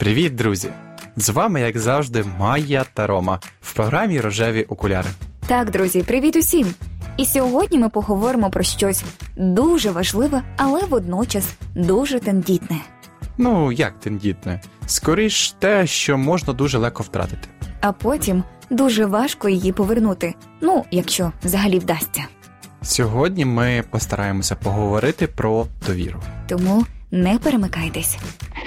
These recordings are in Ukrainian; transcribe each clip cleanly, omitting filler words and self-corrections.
Привіт, друзі! З вами, як завжди, Майя та Рома в програмі «Рожеві окуляри». Так, друзі, привіт усім! І сьогодні ми поговоримо про щось дуже важливе, але водночас дуже тендітне. Ну, як тендітне? Скоріш те, що можна дуже легко втратити. А потім дуже важко її повернути. Ну, якщо взагалі вдасться. Сьогодні ми постараємося поговорити про довіру. Тому не перемикайтесь.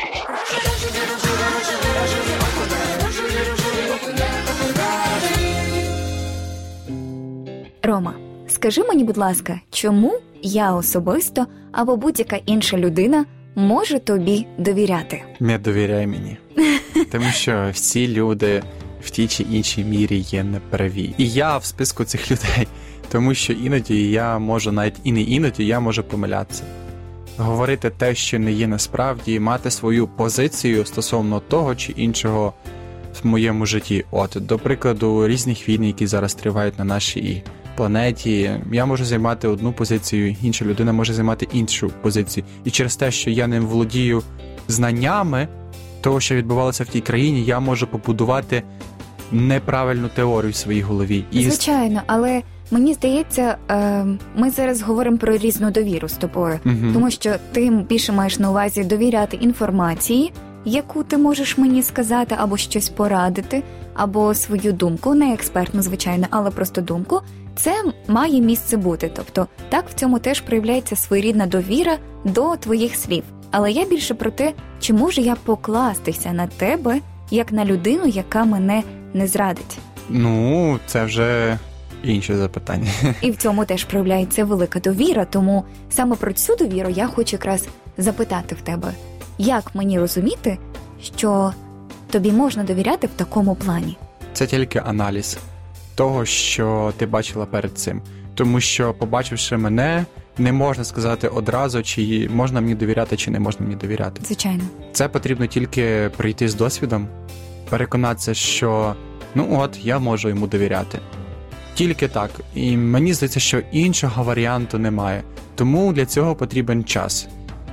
Рома, скажи мені, будь ласка, чому я особисто або будь-яка інша людина може тобі довіряти? Не довіряй мені. Тому що всі люди в тій чи іншій мірі є неправі. І я в списку цих людей. Тому що іноді я можу, навіть і не іноді, я можу помилятися. Говорити те, що не є насправді, мати свою позицію стосовно того чи іншого в моєму житті. От, до прикладу, різних війн, які зараз тривають на нашій планеті. Я можу займати одну позицію, інша людина може займати іншу позицію. І через те, що я не володію знаннями того, що відбувалося в тій країні, я можу побудувати неправильну теорію в своїй голові. Звичайно, але мені здається, ми зараз говоримо про різну довіру з тобою. Тому що ти більше маєш на увазі довіряти інформації, яку ти можеш мені сказати, або щось порадити, або свою думку, не експертну, звичайно, але просто думку. Це має місце бути. Тобто, так, в цьому теж проявляється своєрідна довіра до твоїх слів. Але я більше про те, чи можу я покластися на тебе, як на людину, яка мене не зрадить. Ну, це вже інше запитання. І в цьому теж проявляється велика довіра, тому саме про цю довіру я хочу якраз запитати в тебе. Як мені розуміти, що тобі можна довіряти в такому плані? Це тільки аналіз того, що ти бачила перед цим. Тому що, побачивши мене, не можна сказати одразу, чи можна мені довіряти, чи не можна мені довіряти. Звичайно. Це потрібно тільки прийти з досвідом, переконатися, що, я можу йому довіряти. Тільки так. І мені здається, що іншого варіанту немає. Тому для цього потрібен час.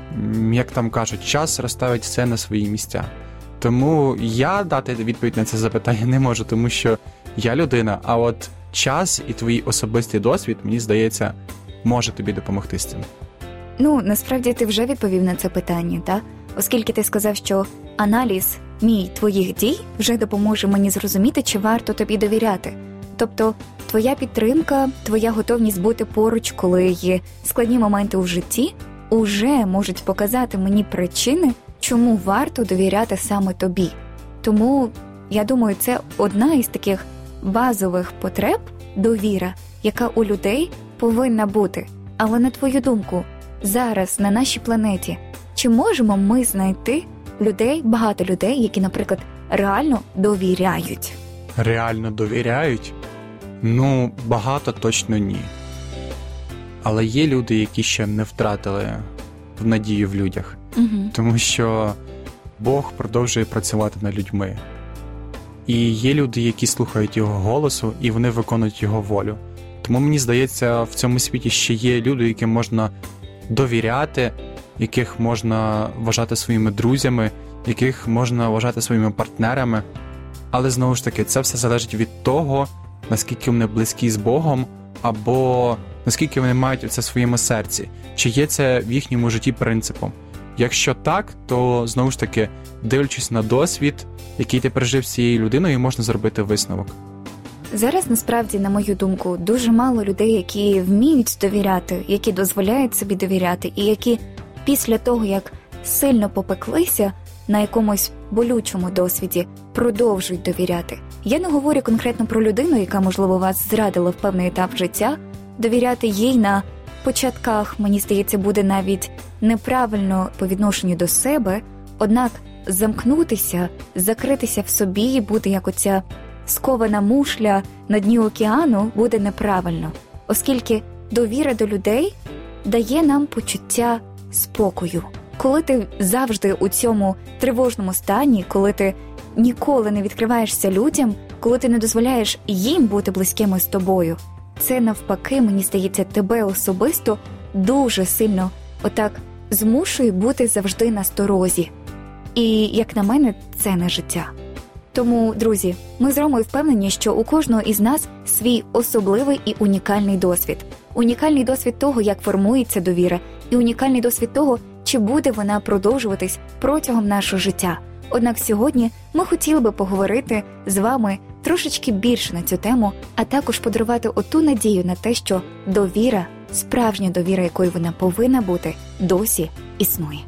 Як там кажуть, час розставить все на свої місця. Тому я дати відповідь на це запитання не можу, тому що я людина, а от час і твій особистий досвід, мені здається, може тобі допомогти з цим. Насправді ти вже відповів на це питання, так? Оскільки ти сказав, що аналіз твоїх дій вже допоможе мені зрозуміти, чи варто тобі довіряти. Тобто твоя підтримка, твоя готовність бути поруч, коли є складні моменти у житті, уже можуть показати мені причини, чому варто довіряти саме тобі. Тому, я думаю, це одна із таких базових потреб – довіра, яка у людей повинна бути. Але на твою думку, зараз на нашій планеті, чи можемо ми знайти багато людей, які, наприклад, реально довіряють? Реально довіряють? Багато точно ні. Але є люди, які ще не втратили надію в людях. Тому що Бог продовжує працювати над людьми. І є люди, які слухають Його голосу, і вони виконують Його волю. Тому мені здається, в цьому світі ще є люди, яким можна довіряти, яких можна вважати своїми друзями, яких можна вважати своїми партнерами. Але, знову ж таки, це все залежить від того, наскільки вони близькі з Богом, або наскільки вони мають це в своєму серці. Чи є це в їхньому житті принципом. Якщо так, то, знову ж таки, дивлячись на досвід, який ти пережив з цією людиною, можна зробити висновок. Зараз, насправді, на мою думку, дуже мало людей, які вміють довіряти, які дозволяють собі довіряти, і які після того, як сильно попеклися на якомусь болючому досвіді, продовжують довіряти. Я не говорю конкретно про людину, яка, можливо, вас зрадила в певний етап життя. Довіряти їй на початках, мені здається, буде навіть неправильно по відношенню до себе, однак замкнутися, закритися в собі, бути як оця скована мушля на дні океану буде неправильно, оскільки довіра до людей дає нам почуття спокою. Коли ти завжди у цьому тривожному стані, коли ти ніколи не відкриваєшся людям, коли ти не дозволяєш їм бути близькими з тобою, це навпаки, мені здається, тебе особисто дуже сильно отак змушує бути завжди насторозі. І, як на мене, це не життя. Тому, друзі, ми з Ромою впевнені, що у кожного із нас свій особливий і унікальний досвід. Унікальний досвід того, як формується довіра, і унікальний досвід того, чи буде вона продовжуватись протягом нашого життя. Однак сьогодні ми хотіли би поговорити з вами трошечки більше на цю тему, а також подарувати оту надію на те, що довіра, справжня довіра, якою вона повинна бути, досі існує.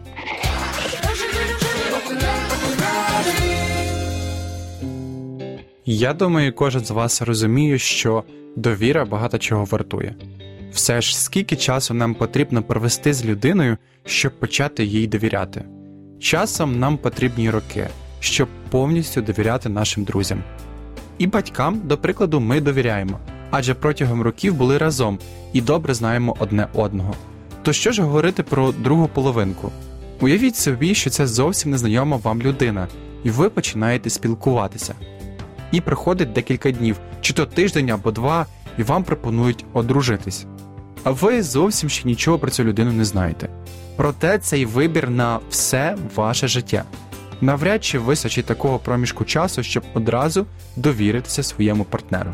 Я думаю, кожен з вас розуміє, що довіра багато чого вартує. Все ж, скільки часу нам потрібно провести з людиною, щоб почати їй довіряти? Часом нам потрібні роки, щоб повністю довіряти нашим друзям. І батькам, до прикладу, ми довіряємо, адже протягом років були разом і добре знаємо одне одного. То що ж говорити про другу половинку? Уявіть собі, що це зовсім незнайома вам людина, і ви починаєте спілкуватися. І проходить декілька днів, чи то тиждень або два, і вам пропонують одружитись. А ви зовсім ще нічого про цю людину не знаєте. Проте цей вибір на все ваше життя. Навряд чи вистачить такого проміжку часу, щоб одразу довіритися своєму партнеру.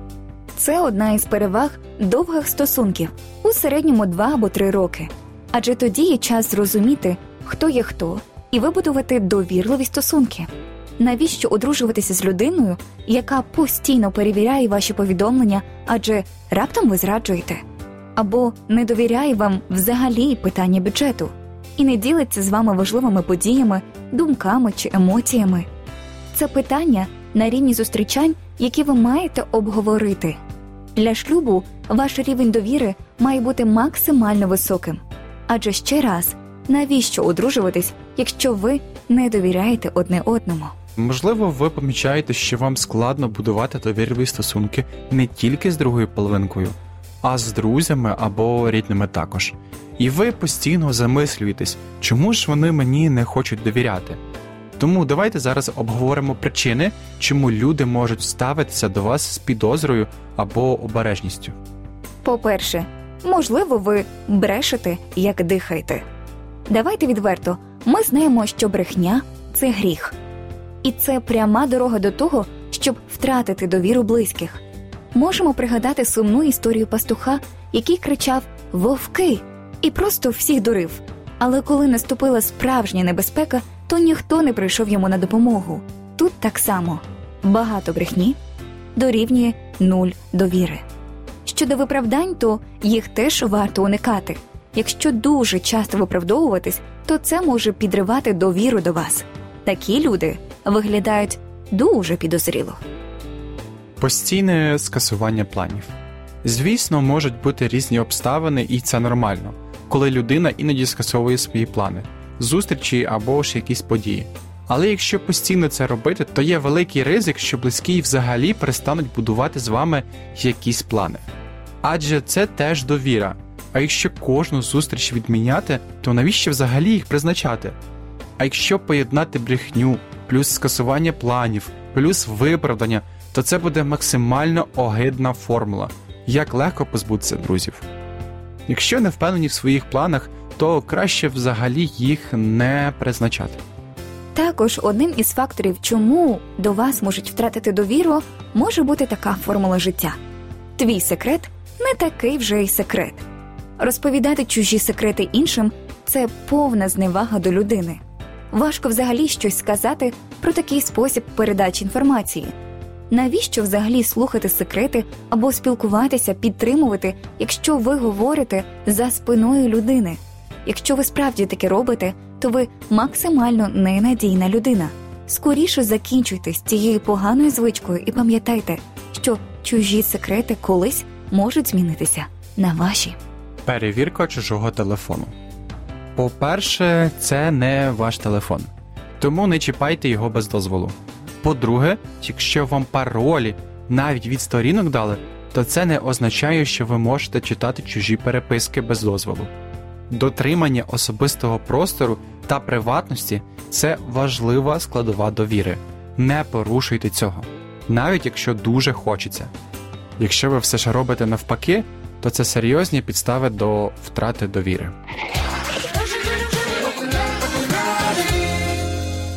Це одна із переваг довгих стосунків, у середньому 2 або 3 роки. Адже тоді є час зрозуміти, хто є хто, і вибудувати довірливі стосунки. Навіщо одружуватися з людиною, яка постійно перевіряє ваші повідомлення, адже раптом ви зраджуєте? Або не довіряє вам взагалі питання бюджету і не ділиться з вами важливими подіями, думками чи емоціями? Це питання на рівні зустрічань, які ви маєте обговорити. Для шлюбу ваш рівень довіри має бути максимально високим. Адже ще раз, навіщо одружуватись, якщо ви не довіряєте одне одному? Можливо, ви помічаєте, що вам складно будувати довірливі стосунки не тільки з другою половинкою, а з друзями або рідними також. І ви постійно замислюєтесь, чому ж вони мені не хочуть довіряти. Тому давайте зараз обговоримо причини, чому люди можуть ставитися до вас з підозрою або обережністю. По-перше, можливо, ви брешете, як дихаєте. Давайте відверто, ми знаємо, що брехня – це гріх. І це пряма дорога до того, щоб втратити довіру близьких. Можемо пригадати сумну історію пастуха, який кричав «Вовки!» і просто всіх дурив. Але коли наступила справжня небезпека, то ніхто не прийшов йому на допомогу. Тут так само. Багато брехні дорівнює 0 довіри. Щодо виправдань, то їх теж варто уникати. Якщо дуже часто виправдовуватись, то це може підривати довіру до вас. Такі люди виглядають дуже підозріло. Постійне скасування планів. Звісно, можуть бути різні обставини, і це нормально, коли людина іноді скасовує свої плани, зустрічі або ж якісь події. Але якщо постійно це робити, то є великий ризик, що близькі взагалі перестануть будувати з вами якісь плани. Адже це теж довіра. А якщо кожну зустріч відміняти, то навіщо взагалі їх призначати? А якщо поєднати брехню, плюс скасування планів, плюс виправдання, то це буде максимально огидна формула. Як легко позбутися друзів. Якщо не впевнені в своїх планах, то краще взагалі їх не призначати. Також одним із факторів, чому до вас можуть втратити довіру, може бути така формула життя. Твій секрет не такий вже й секрет. Розповідати чужі секрети іншим – це повна зневага до людини. Важко взагалі щось сказати про такий спосіб передачі інформації. Навіщо взагалі слухати секрети або спілкуватися, підтримувати, якщо ви говорите за спиною людини? Якщо ви справді таке робите, то ви максимально ненадійна людина. Скоріше закінчуйте з цією поганою звичкою і пам'ятайте, що чужі секрети колись можуть змінитися на ваші. Перевірка чужого телефону. По-перше, це не ваш телефон, тому не чіпайте його без дозволу. По-друге, якщо вам паролі навіть від сторінок дали, то це не означає, що ви можете читати чужі переписки без дозволу. Дотримання особистого простору та приватності – це важлива складова довіри. Не порушуйте цього, навіть якщо дуже хочеться. Якщо ви все ж робите навпаки, то це серйозні підстави до втрати довіри.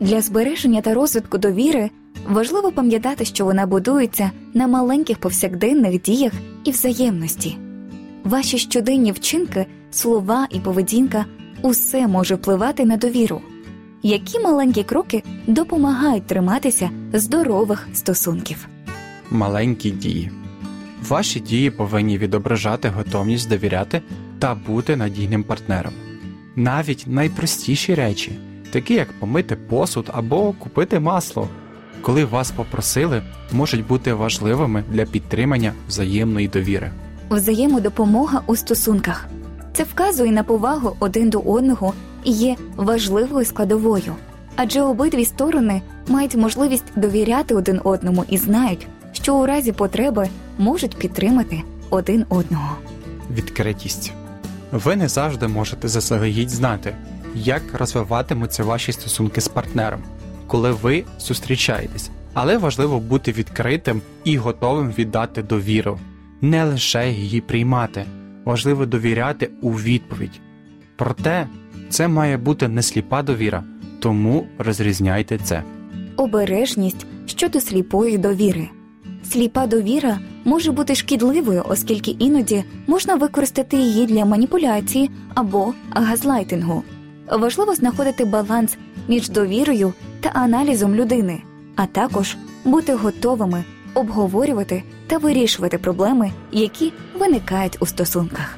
Для збереження та розвитку довіри важливо пам'ятати, що вона будується на маленьких повсякденних діях і взаємності. Ваші щоденні вчинки, слова і поведінка – усе може впливати на довіру. Які маленькі кроки допомагають триматися здорових стосунків? Маленькі дії. Ваші дії повинні відображати готовність довіряти та бути надійним партнером. Навіть найпростіші речі, такі як помити посуд або купити масло, коли вас попросили, можуть бути важливими для підтримання взаємної довіри. Взаємодопомога у стосунках. Це вказує на повагу один до одного і є важливою складовою. Адже обидві сторони мають можливість довіряти один одному і знають, що у разі потреби можуть підтримати один одного. Відкритість. Ви не завжди можете заздалегідь знати, як розвиватимуться ваші стосунки з партнером, коли ви зустрічаєтесь. Але важливо бути відкритим і готовим віддати довіру. Не лише її приймати, важливо довіряти у відповідь. Проте, це має бути не сліпа довіра, тому розрізняйте це. Обережність щодо сліпої довіри. Сліпа довіра може бути шкідливою, оскільки іноді можна використати її для маніпуляції або газлайтингу. Важливо знаходити баланс між довірою та аналізом людини, а також бути готовими обговорювати та вирішувати проблеми, які виникають у стосунках.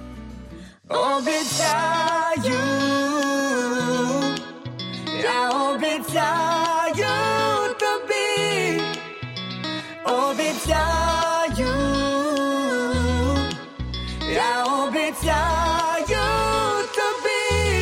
Обіцяю, я обіцяю тобі, обіцяю, я обіцяю тобі.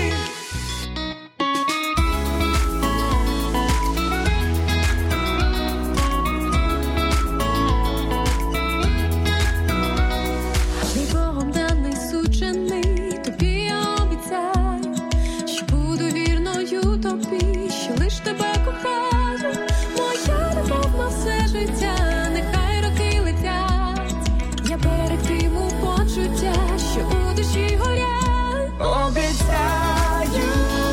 Мій Богом даний сучений, тобі я обіцяю, що буду вірною тобі, що лиш тебе кохаю. Моя любов на все життя, нехай роки летять, я берегтиму почуття, що у душі горять. Обіцяю,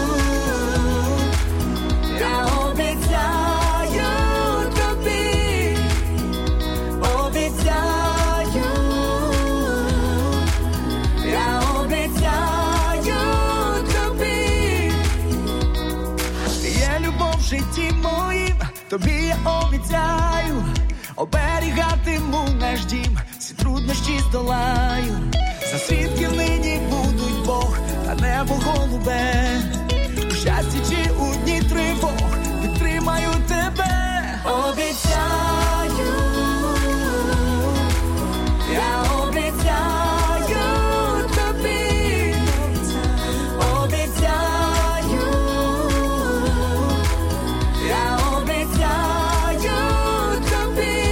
я обіцяю тобі, обіцяю, я обіцяю тобі. Є любов в житті моїм, тобі я обіцяю, оберігатиму наш дім, всі труднощі здолаю. За свідків нині будуть Бог та небо голубе, у щасті чи у дні тривог підтримаю тебе. Обіцяю, я обіцяю тобі, обіцяю, я обіцяю тобі.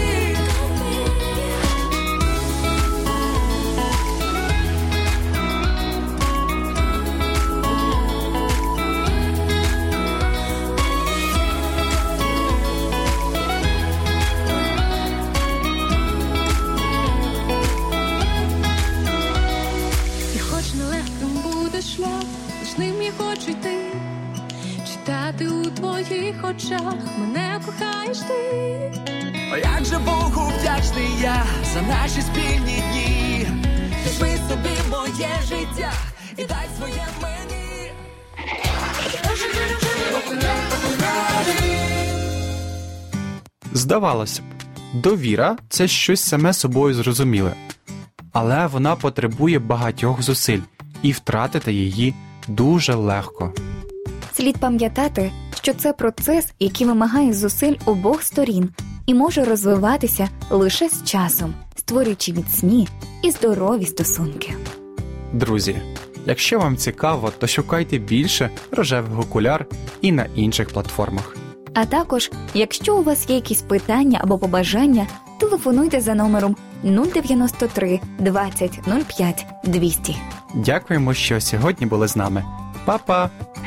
І хоч нелегким буде шлях, лиш ним я хочу йти, читати у твоїх очах, мене кохаєш ти. О, як же Богу вдячний я за наші спільні дні. Візьми собі моє життя і дай своє мені. Здавалося б, довіра – це щось саме собою зрозуміле. Але вона потребує багатьох зусиль, і втратити її дуже легко. Слід пам'ятати, що це процес, який вимагає зусиль обох сторін і може розвиватися лише з часом, створюючи міцні і здорові стосунки. Друзі, якщо вам цікаво, то шукайте більше «Рожевих окуляр» і на інших платформах. А також, якщо у вас є якісь питання або побажання, телефонуйте за номером 093 20 05 200. Дякуємо, що сьогодні були з нами. Па-па!